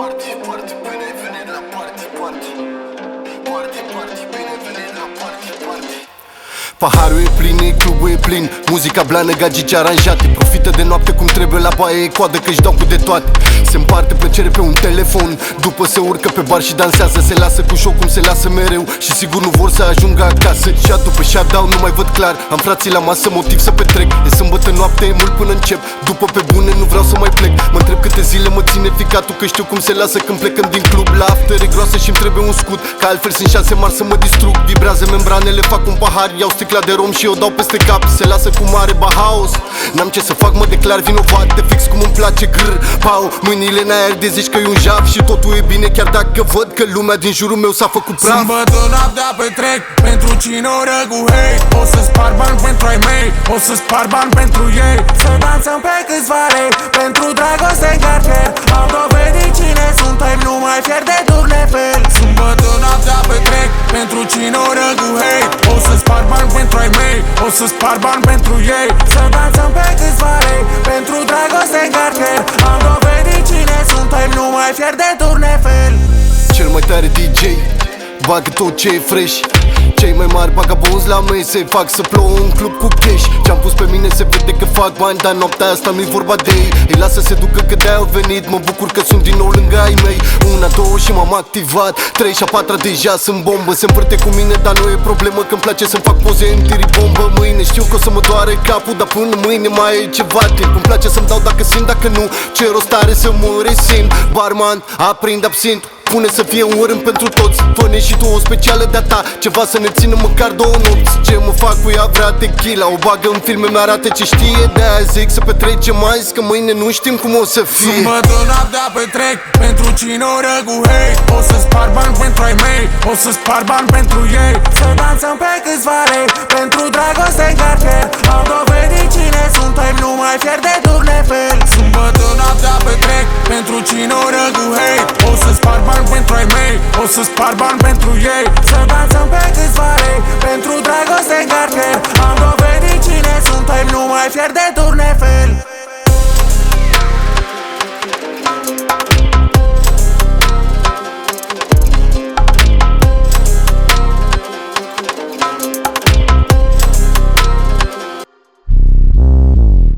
Party, party, bine ai venit la party, party. Party, party, bine ai venit la party, party. Paharul e plin, e clubul e plin, muzica blană, gagici aranjate. Profită de noapte cum trebuie, la baie e coadă că-și dau cu de toate. Se împarte plăcere pe un telefon, după se urcă pe bar și dansează. Se lasă cu șoc cum se lasă mereu și sigur nu vor să ajungă acasă. Și după shutdown nu mai văd clar, am frații la masă, motiv să petrec. E sâmbătă noapte, e mult până încep, după pe bune nu vreau să mai plec. Mă întreb câte zile mă ține ficatul, că știu cum se lasă când plecăm din club. La after e groasă și-mi trebuie un scut, că altfel sunt șanse mari să mă distrug. Vibrează membranele, fac un pahar, iau sticla de rom și o dau peste cap. Se lasă cu mare bahaos, n-am ce să fac, mă declar vinovat. De fix cum îmi place, grr, pau, mâinile în aer de zici că e un jaf. Și totul e bine chiar dacă văd că lumea din jurul meu s-a făcut praf. Sâmbătă noaptea petrec, pentru cine oră cu hate. O să spar bani pentru ai mei, o să spar bani pentru ei. Să dansăm pe câțiva lei, pentru dragoste în cartier. Am dovedit cine suntem, nu mai fier de turnefel. Sâmbătă noaptea petrec, pentru cine oră cu hate. O să spar bani pentru ai mei, o să spar bani pentru ei. Să dansăm pe câțiva lei, pentru dragoste în cartier. Am dovedit cine suntem, nu mai fier de turnefel. Cel mai tare DJ bagă tot ce e fresh. Cei mai mari vagabonzi la mese fac să plouă un club cu cash. Ce-am pus pe mine se vede că fac bani, dar noaptea asta nu-i vorba de ei. Îi lasă să se ducă că de-aia au venit. Mă bucur că sunt din nou lângă ai mei. Una, două și m-am activat, 3 și a 4 deja sunt bombă. Se învârte cu mine, dar nu e problemă, că-mi place să-mi fac poze în tiribombă. Mâine știu că o să mă doare capul, dar până mâine mai e ceva timp. Îmi place să-mi dau dacă simt, dacă nu ce rost are să mă resim. Barman, aprind absint, pune să fie un rând pentru toți. Fă-ne și tu o specială de-a ta, ceva să ne țină măcar 2 nopți. Ce mă fac cu ea, vrea tequila, o bagă în filme, mi-arată ce știe. De-aia zic să petrecem azi, că mâine nu știm cum o să fie. Sâmbătă noaptea petrec, pentru cine oră cu hate. O să spar bani pentru ai mei, o să spar bani pentru ei. Să dansăm pe câțiva lei, pentru dragoste în cartier. Am dovedit cine suntem, nu mai fier de turnefel. Sâmbătă noaptea petrec, pentru cine oră cu hate. O să spar bani pentru ai mei, o să spar bani pentru ei. Să dansăm pe câțiva lei, pentru dragoste în cartier. Am dovedit cine suntem, nu mai fier de turnefel.